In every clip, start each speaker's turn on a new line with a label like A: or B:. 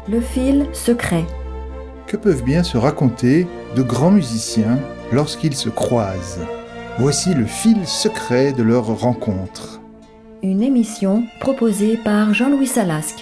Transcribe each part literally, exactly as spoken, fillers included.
A: Le fil secret.
B: Que peuvent bien se raconter de grands musiciens lorsqu'ils se croisent? Voici le fil secret de leur rencontre.
A: Une émission proposée par Jean-Louis Salasque.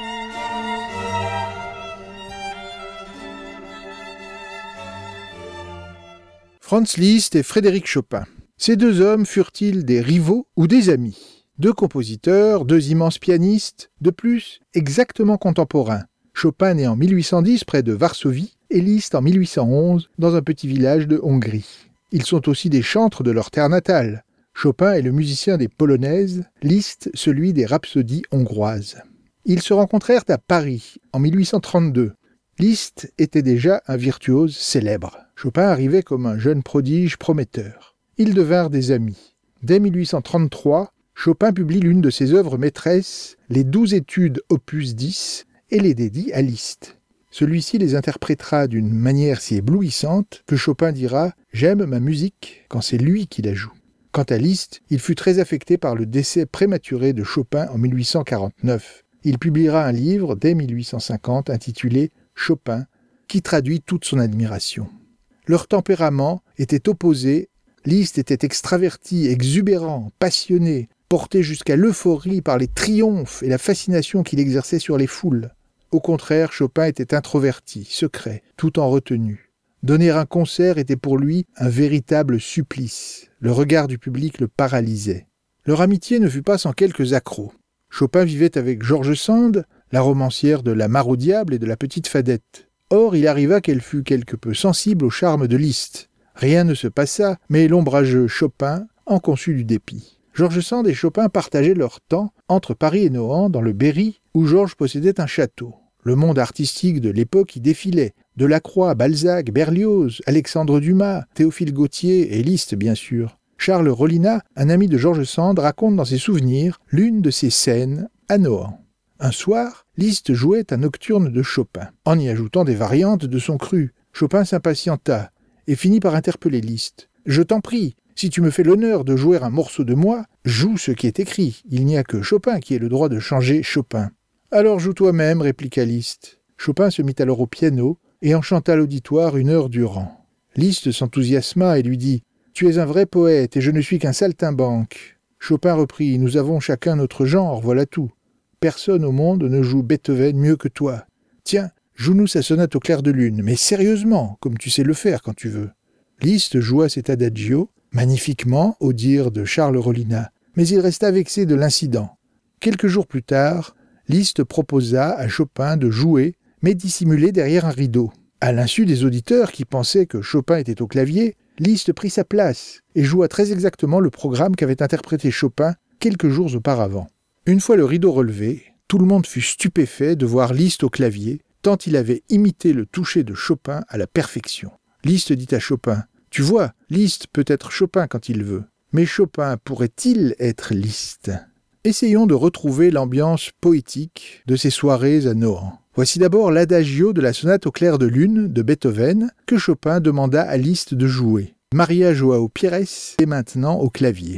B: Franz Liszt et Frédéric Chopin. Ces deux hommes furent-ils des rivaux ou des amis? Deux compositeurs, deux immenses pianistes, de plus exactement contemporains. Chopin né en mille huit cent dix près de Varsovie et Liszt en mille huit cent onze dans un petit village de Hongrie. Ils sont aussi des chantres de leur terre natale. Chopin est le musicien des polonaises, Liszt celui des rhapsodies hongroises. Ils se rencontrèrent à Paris en mille huit cent trente-deux. Liszt était déjà un virtuose célèbre. Chopin arrivait comme un jeune prodige prometteur. Ils devinrent des amis. Dès mille huit cent trente-trois, Chopin publie l'une de ses œuvres maîtresses, les douze études opus dix, et les dédie à Liszt. Celui-ci les interprétera d'une manière si éblouissante que Chopin dira « J'aime ma musique quand c'est lui qui la joue ». Quant à Liszt, il fut très affecté par le décès prématuré de Chopin en mille huit cent quarante-neuf. Il publiera un livre dès mille huit cent cinquante intitulé « Chopin » qui traduit toute son admiration. Leur tempérament était opposé. Liszt était extraverti, exubérant, passionné, porté jusqu'à l'euphorie par les triomphes et la fascination qu'il exerçait sur les foules. Au contraire, Chopin était introverti, secret, tout en retenue. Donner un concert était pour lui un véritable supplice. Le regard du public le paralysait. Leur amitié ne fut pas sans quelques accrocs. Chopin vivait avec George Sand, la romancière de La Mare au diable et de La Petite Fadette. Or, il arriva qu'elle fût quelque peu sensible au charme de Liszt. Rien ne se passa, mais l'ombrageux Chopin en conçut du dépit. George Sand et Chopin partageaient leur temps entre Paris et Nohant, dans le Berry, où Georges possédait un château. Le monde artistique de l'époque y défilait. Delacroix, Balzac, Berlioz, Alexandre Dumas, Théophile Gautier et Liszt, bien sûr. Charles Rollinat, un ami de George Sand, raconte dans ses souvenirs l'une de ces scènes à Nohant. Un soir, Liszt jouait un nocturne de Chopin, en y ajoutant des variantes de son cru. Chopin s'impatienta et finit par interpeller Liszt. « Je t'en prie, si tu me fais l'honneur de jouer un morceau de moi, joue ce qui est écrit. Il n'y a que Chopin qui ait le droit de changer Chopin. » « Alors joue toi-même, répliqua Liszt. Chopin se mit alors au piano et en chanta l'auditoire une heure durant. Liszt s'enthousiasma et lui dit « Tu es un vrai poète et je ne suis qu'un saltimbanque. » Chopin reprit « Nous avons chacun notre genre, voilà tout. Personne au monde ne joue Beethoven mieux que toi. Tiens, joue-nous sa sonate au clair de lune, mais sérieusement, comme tu sais le faire quand tu veux. » Liszt joua cet adagio, magnifiquement, au dire de Charles Rollinat, mais il resta vexé de l'incident. Quelques jours plus tard, Liszt proposa à Chopin de jouer, mais dissimulé derrière un rideau. À l'insu des auditeurs qui pensaient que Chopin était au clavier, Liszt prit sa place et joua très exactement le programme qu'avait interprété Chopin quelques jours auparavant. Une fois le rideau relevé, tout le monde fut stupéfait de voir Liszt au clavier, tant il avait imité le toucher de Chopin à la perfection. Liszt dit à Chopin « Tu vois, Liszt peut être Chopin quand il veut, mais Chopin pourrait-il être Liszt ?» Essayons de retrouver l'ambiance poétique de ces soirées à Nohant. Voici d'abord l'adagio de la sonate au clair de lune de Beethoven que Chopin demanda à Liszt de jouer. Maria Joao Pires est maintenant au clavier.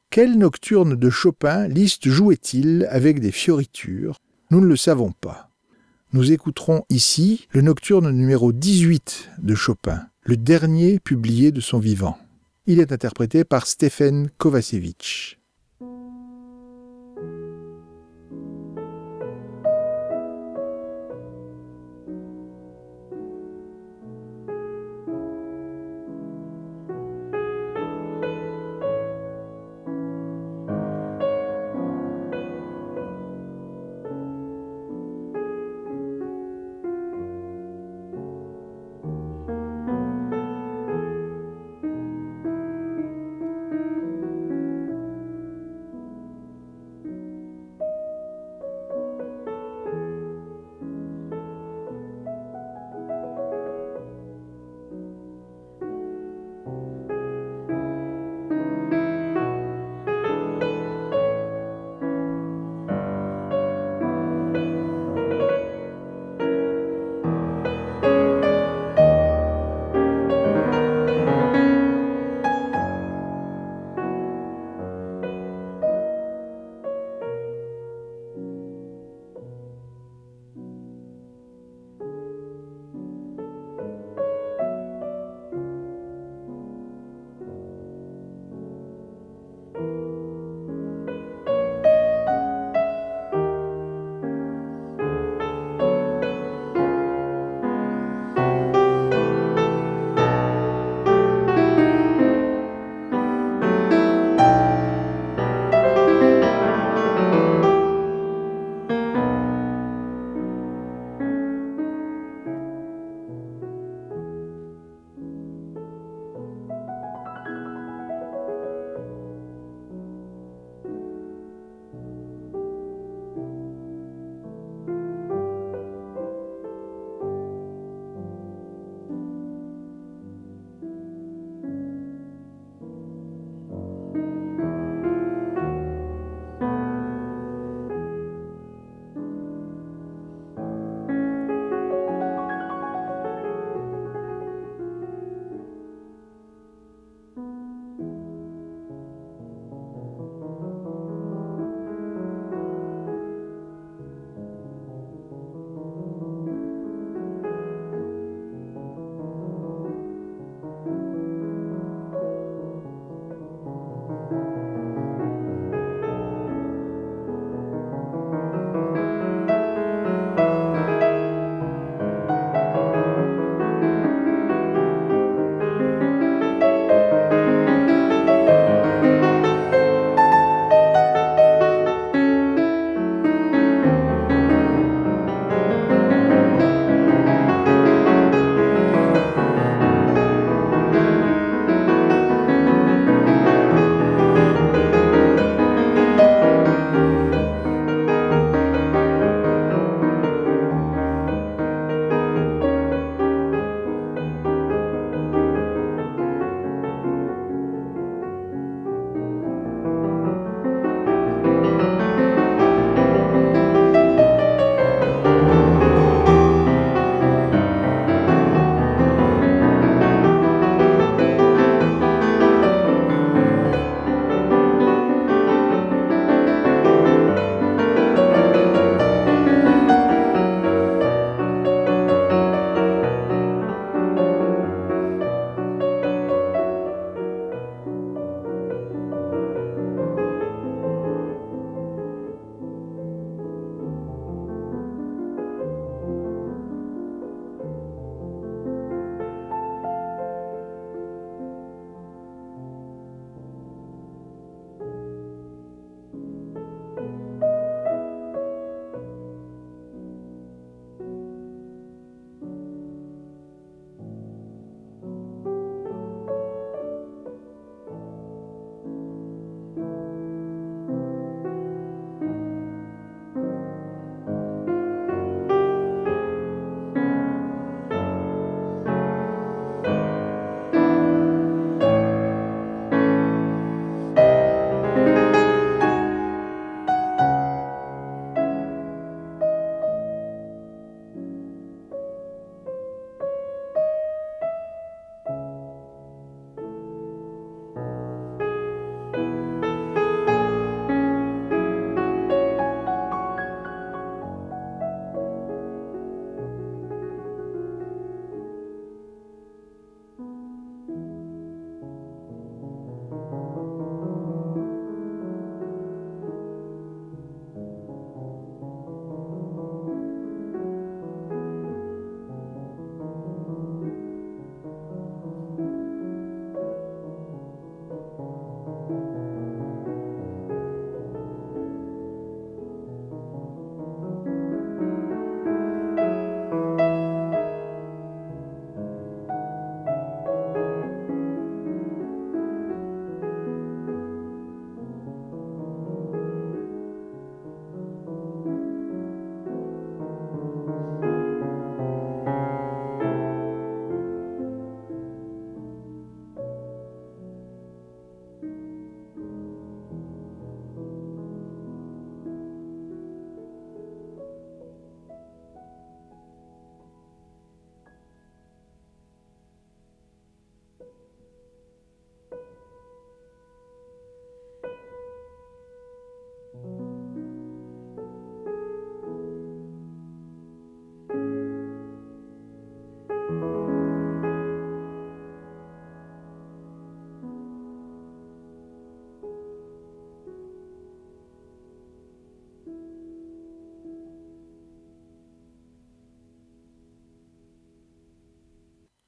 B: Quel nocturne de Chopin Liszt jouait-il avec des fioritures? Nous ne le savons pas. Nous écouterons ici le nocturne numéro dix-huit de Chopin, le dernier publié de son vivant. Il est interprété par Stephen Kovacevic.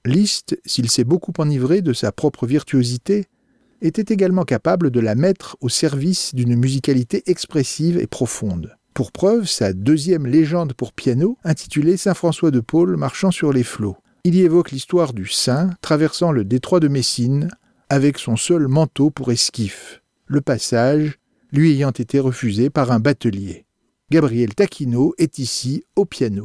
B: Liszt, s'il s'est beaucoup enivré de sa propre virtuosité, était également capable de la mettre au service d'une musicalité expressive et profonde. Pour preuve, sa deuxième légende pour piano, intitulée Saint François de Paule marchant sur les flots. Il y évoque l'histoire du saint traversant le détroit de Messine avec son seul manteau pour esquif, le passage lui ayant été refusé par un batelier. Gabriel Taquino est ici au piano.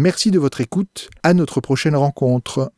B: Merci de votre écoute. À notre prochaine rencontre.